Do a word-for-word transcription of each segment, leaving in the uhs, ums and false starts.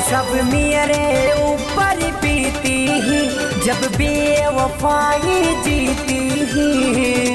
सब मेरे ऊपर बीती ही जब बेवफाई जीती ही।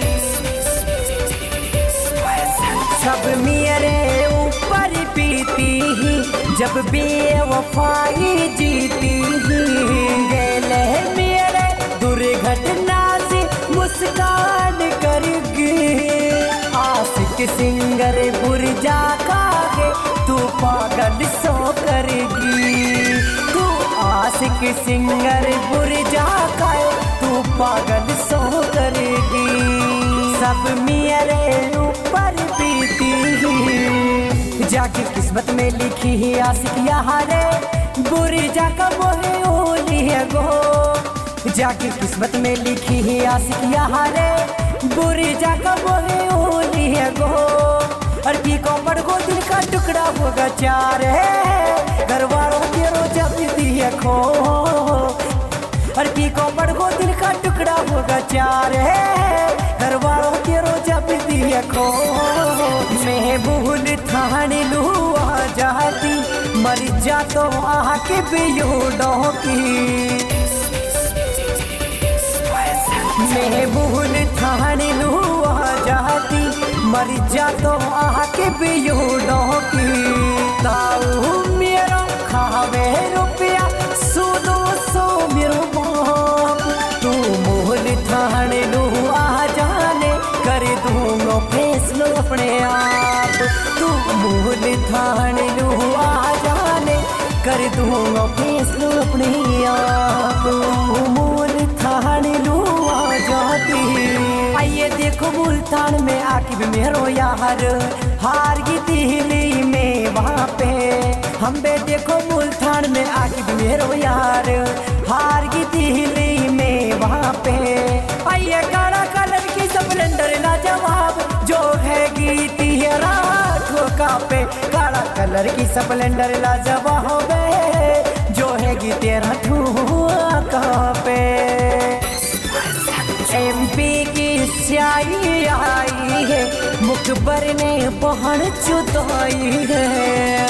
सब मेरे ऊपर बीती ही जब बेवफाई जीती ही। गेले मेरे दुर्घटना से मुस्कान करगी। आशिक सिंगर बुरजा कागे तू पागल सो करगी। तू आशिक सिंगर बुरजा काए तू पागल सो करगी। सब मेरे ऊपर बीती ही जाके किस्मत में लिखी ही आशिक यारे बुरजा का मोहे ओली है गो। जाके किस्मत में लिखी ही आशिक यारे बुरजा का मोहे ओली है गो। और की को बड़गो दिल का टुकड़ा होगा चार है घर वालों के रोजा पीती है खो। और की को बड़गो दिल का टुकड़ा होगा चार है घर वालों के रोजा पीती है खो। मैं भूल थाने लू आ जाती मर जा तो आह के बेयोड़ों की। मैं भूल थाने लू आ जाती मर जा तो आह के बेयोड़ों की। ताऊ मेरा खावे रुपया सुदो सो मेरो बाप। तू मोहल थाने लू आ जाने कर दूंगा फैसलो अपने आप। तू मोहल थाने लू आ जाने कर दूंगा फैसलो अपने आप। मोहल थाने लू आ जाती। आइए देखो मुल्तान में आकिब मेरो यार हार की दिल्ली में वहाँ पे। हम बे देखो मुल्तान में आकिब मेरो यार हार की दिल्ली में वहाँ पे। आइए काला कलर की स्प्लेंडर लाजवाब जो है गीती है ठोका पे। काला कलर की स्प्लेंडर लाजवाब जो है गीती ठोका पे। एमपी की स्याही आई है मुखबर ने पहन चुताई है।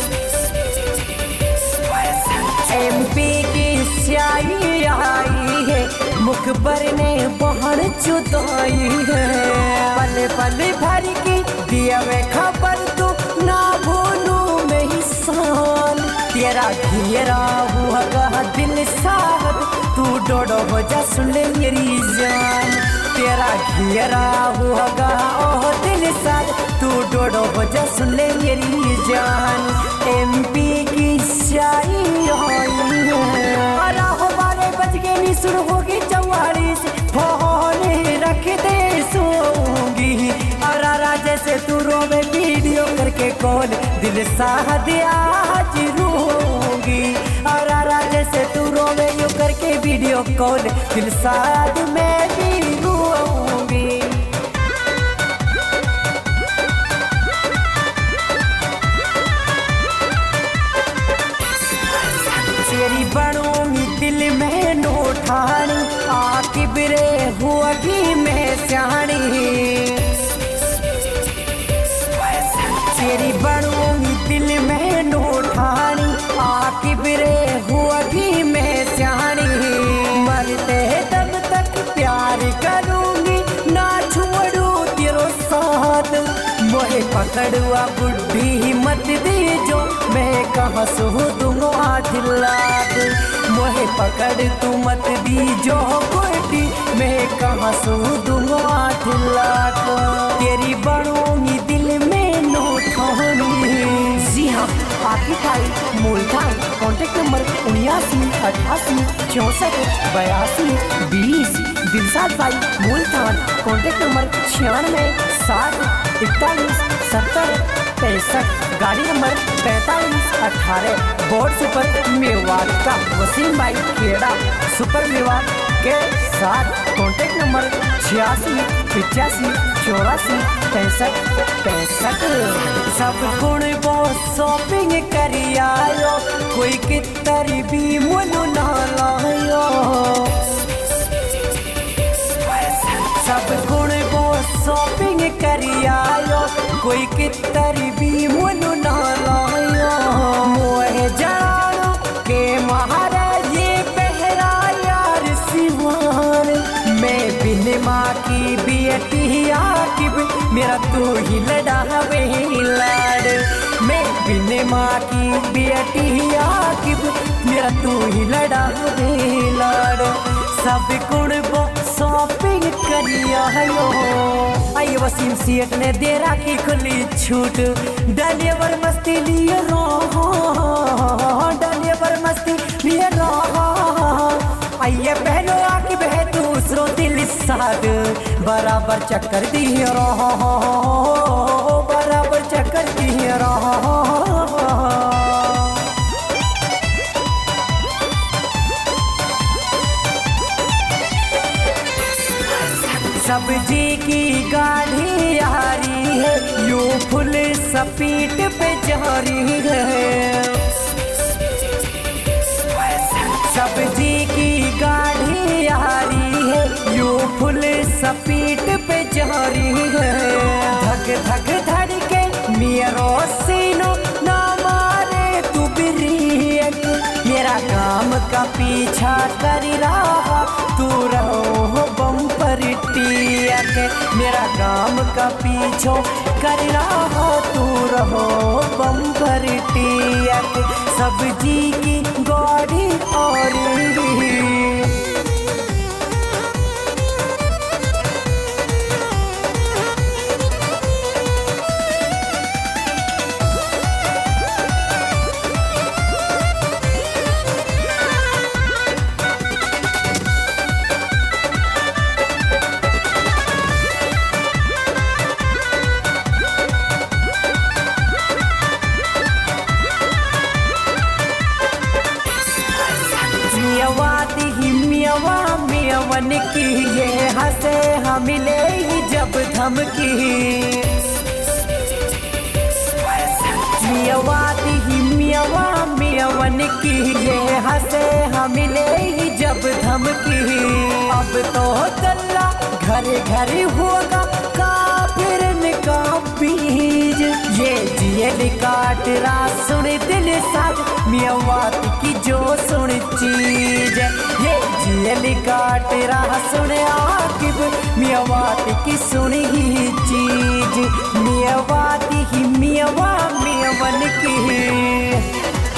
एमपी की स्याही आई है मुखबर ने पहन चुताई है। पल पल भर की दिया वे खबर तू ना भूलू में ही साल। तेरा घेरा हुआ दिल साहब तू डोडो हो जा सुन ले मेरी जान। तेरा घेरा हुआ ओह दिल साथ तू डोडो हो जा सुन ले मेरी जान। एमपी की शाही हमारे बच के नहीं शुरू होगी चौवालीस फोन रख दे सोऊंगी। अरारा जैसे तू रोवे वीडियो करके कॉल दिल साथ आज रोऊंगी। अरारा जैसे तू रोवे यू करके वीडियो कॉल दिल साथ मैं भी रोऊंगी। तेरी बनूंगी दिल में नोठानी आकिब रे हुआगी मैं स्याणी। तेरी बनूंगी दिल में नोठानी आकिब रे हुआगी मैं स्याणी। मरते दम तक प्यार करूंगी ना छोड़ू तेरो साथ। मोहे पकड़ुआ बुढ़ी मत दी जो मैं कहाँ सो दूंगा आठ लाख। मोहे पकड़ तू मत दी जो बुढ़ी मैं कहाँ सो दूंगा आठ लाख। तेरी बनूंगी दिल में नोठानी। जी हाँ आकिब भाई मुल्तान कॉन्टेक्ट नंबर उन्यासी अठासी चौसठ बयासी बीस। दिलसाद भाई मुल्तान कॉन्टेक्ट नंबर छियानवे साठ इकतालीस सत्तर पैंसठ। गाड़ी नंबर पैंतालीस अठारह बोर्ड सुपर मेवाड़ का वसीम भाई खेड़ा सुपर मेवाड़ के साथ। कॉन्टेक्ट नंबर छियासी पिचासी चौरासी पैंसठ पैंसठ। सब गुण बहुत शॉपिंग करी आयो कोई कितरी भी मुनु ना लायो। सब गुण बहुत शॉपिंग करी आयो कोई कितरी भी मुनु ना लायो। मोहे जान तू ही लड़ावे लाड़। मैं बिन माँ की बेटी आकिब मेरा तू ही लड़ावे लाड़। सब गुण वो शॉपिंग करिया यो आई वसीम सेठ ने दे राखी खुली छूट। डलेवर मस्ती लिए रहो डलेवर मस्ती लिए रहो। आइए बहनों आके बह दूसरों दिल साथ बराबर चक्कर दिए रहो बराबर चक्कर दिए रहो। सब्जी की गाड़ी आ रही है यू फुल स्पीड पे जा रही है। सब्जी की गाड़ी आ रही है यू फुल स्पीड पे जा रही है। धक धक धड़के मेरा सीनो ना मारे तू ब्रेक। मेरा काम का पीछा कर रहा तू रहो बम्पर टियक। मेरा काम का पीछो कर रहा तू रहो बम्पर टियक। सब्जी की गाड़ी और मियावन की ये हंसे हम मिले ही जब धमकी। मियावाती ही मियावा मियावन की ये हंसे हम मिले ही जब धमकी। अब तो तल्ला घर घर होगा काफिर का बीज। ये जेल काट रहा सुन दिल साथ मियावाती की जो सुन चीज। ये जेल काट रहा सुन आकिब मियावाती की सुन ही चीज। मियावाती ही मियावा मियावन की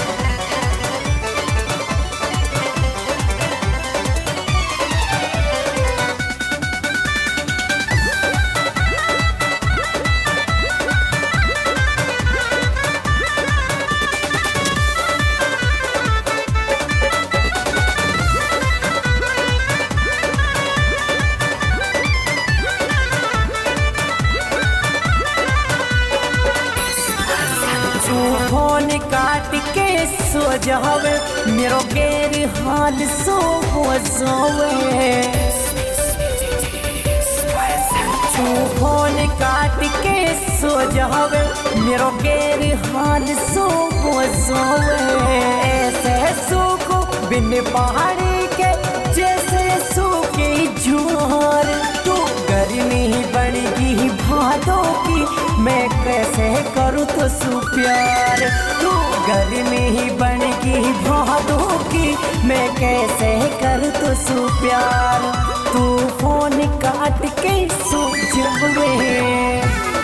फोन काट के सो जावे मेरो गेर हाल सो हो जावे। तू फोन काट के सो जावे मेरो गेर हाल सो हो जावे। ऐसे सूखो बिन पहाड़ी के जैसे सूखी जुआर। तू गर्मी बढ़गी भादों की मैं कैसे करूँ तो सु प्यार। तू गर्मी ही बढ़गी भादों की मैं कैसे करूँ तो सु प्यार। तू फोन काट के सो जावे।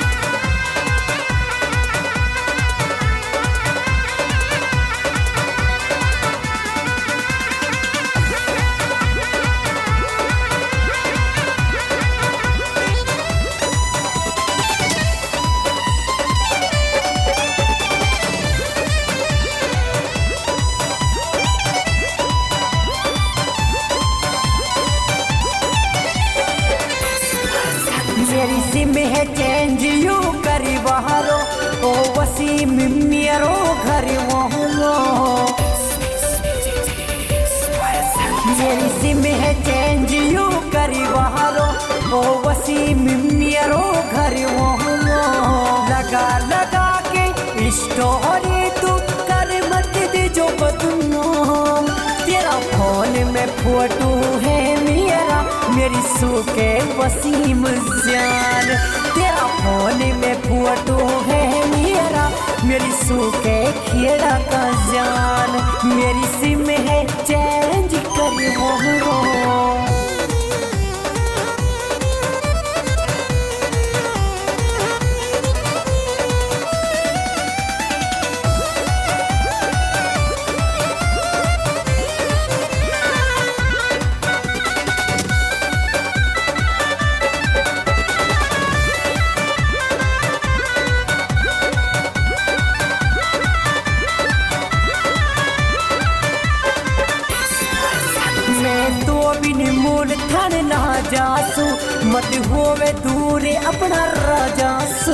मेरी सिम है चेंज यू करी बहारो ओ वसीम मेरो घर वहाँ। मेरी सिम है चेंज यू करी बहारो ओ वसीम मेरो घर वहाँ। लगा लगा के स्टोरी तू कर मत दे जो बदनाम। तेरा फोन में फोटो है मेरा मेरी सूखे वसीम जान। तेरा फोन में फोटो है मेरा मेरी सूखे खेड़ा का जान। मेरी सिम है चेंज कर वो। ना जासू मत होवे दूर अपना राजासू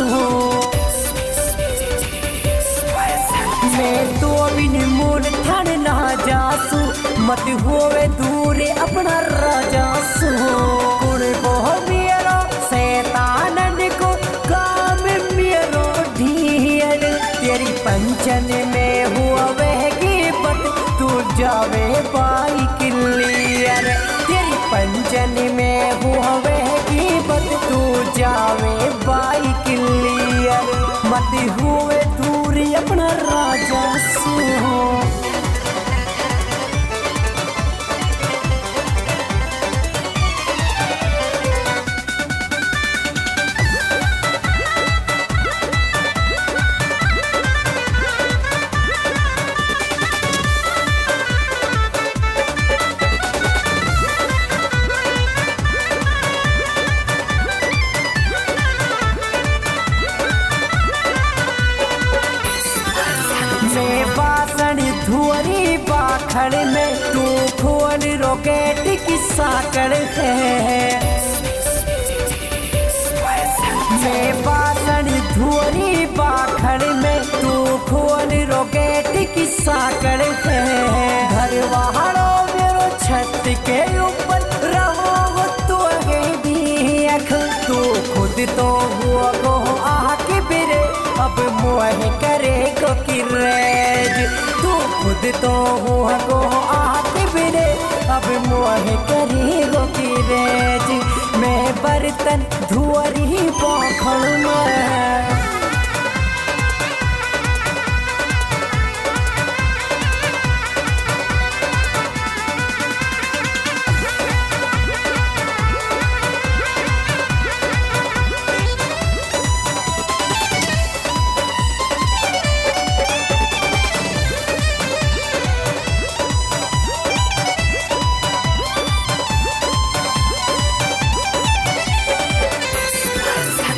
मैं तो बिन मूल ठान ना जासू मत होवे दूर अपना राजासू कुण बोह मेरो शैतानन को काम मेरो ढीर तेरी पंचन में हुआ वह गिबत तू जावे बाई क्लियर तेरी पंचन में हुआ वह गिबत तू जावे बाई क्लियर मत हुए दूर अपना राजासू धुअरी बाखड़ में तू खोल रॉकेट की साकड़ है मैं बासन धुअरी बाखड़ में तू खोल रॉकेट की साकड़ है घर वहाड़ो मेरो छत के ऊपर रहो तो है देख तू खुद तो हुआ को आके बिरे अब मुँह करे को किरेज तू खुद तो हुआ को आके बिरे अब मुँह करे को किरेज मैं बर्तन धुअरी पोखड़ में